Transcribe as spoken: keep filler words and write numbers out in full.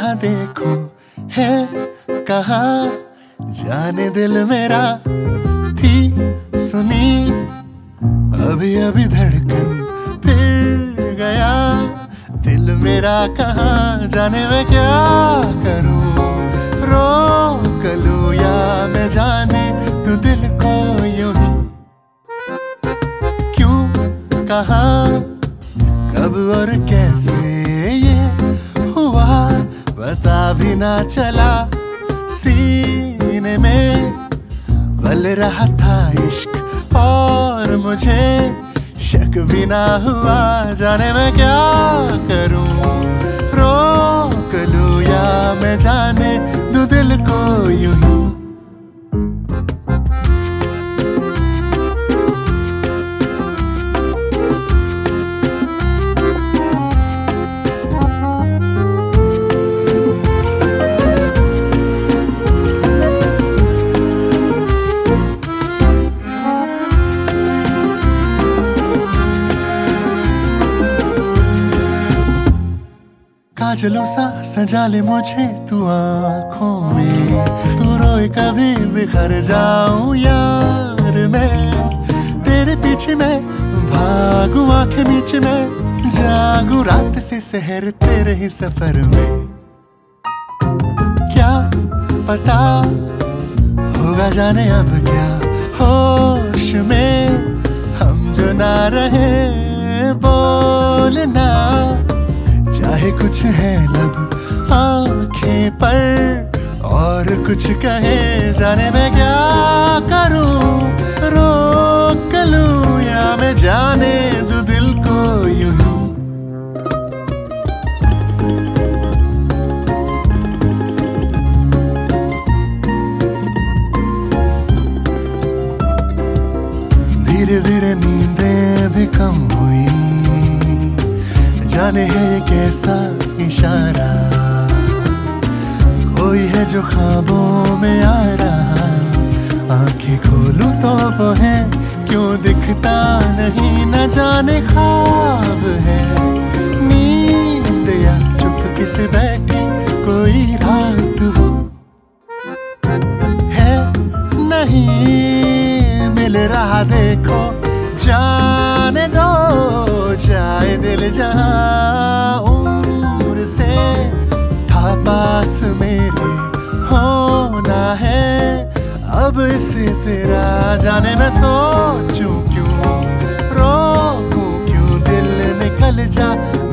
जहाँ देखो है कहाँ जाने दिल मेरा थी सुनी अभी अभी धड़कन फिर गया दिल मेरा कहाँ जाने मैं क्या करूं रोक लूं या मैं जाने तू दिल को यूं ही क्यों कहाँ कब और कैसे ये हुआ पता भी ना चला सीने में बल रहा था इश्क और मुझे शक भी ना हुआ जाने मैं क्या करूं रोक लूं या मैं जाने दूं दिल को यूं ही काजलों सा सजा ले मुझे तू आँखों में तू रोए कभी बिखर जाऊं यार मैं तेरे पीछे मैं भागूं आंखें बीच में जागूं रात से शहर तेरे ही सफर में क्या पता होगा जाने अब क्या होश में हम जो ना रहे बोलना चाहे कुछ है लब आंखें पर और कुछ कहे जाने मैं क्या करूं रोक लूं या मैं जाने दूं दिल को यूं ही धीरे धीरे नींदें भी कम हुई जाने है कैसा इशारा कोई है जो ख्वाबों में आ रहा आंखें खोलूं तो वो है क्यों दिखता नहीं न जाने ख्वाब है नींद या चुपके से बैठी कोई रात वो है नहीं मिल रहा देखो जाने दो जाए दिल जहाँ उम्र से था पास मेरे होना है अब इसे तेरा जाने मैं सोचूं क्यों रोकूं क्यों दिल निकल जा